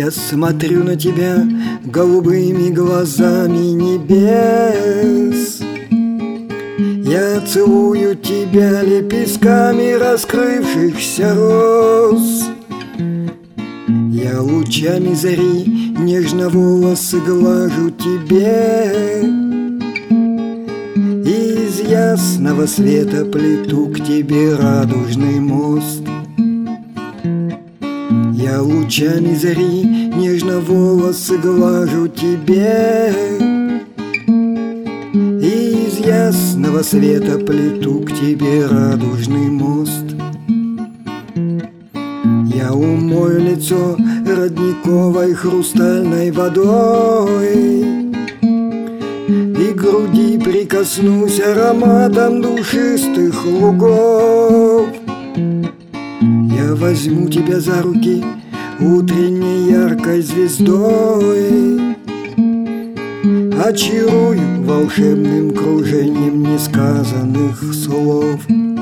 Я смотрю на тебя голубыми глазами небес. Я целую тебя лепестками раскрывшихся роз. Я лучами зари нежно волосы глажу тебе. Из ясного света плету к тебе радужный мост. Я лучами зари нежно волосы глажу тебе. Из ясного света плету к тебе радужный мост. Я умою лицо родниковой хрустальной водой и груди прикоснусь ароматом душистых лугов. Я возьму тебя за руки утренней яркой звездой, очарую волшебным кружением несказанных слов.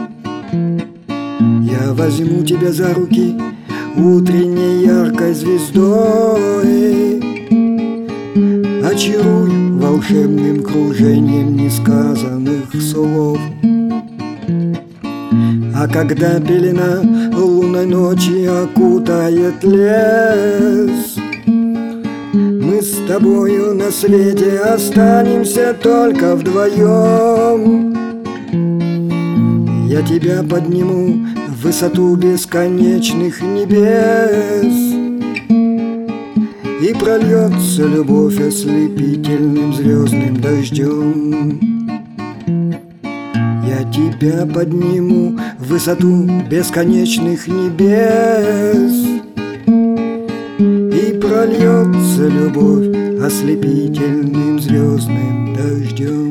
Я возьму тебя за руки утренней яркой звездой, очарую волшебным кружением несказанных слов. А когда пелена лунной ночи окутает лес, мы с тобою на свете останемся только вдвоем. Я тебя подниму в высоту бесконечных небес, и прольется любовь ослепительным звездным дождем. Я тебя подниму в высоту бесконечных небес, и прольется любовь ослепительным звездным дождем.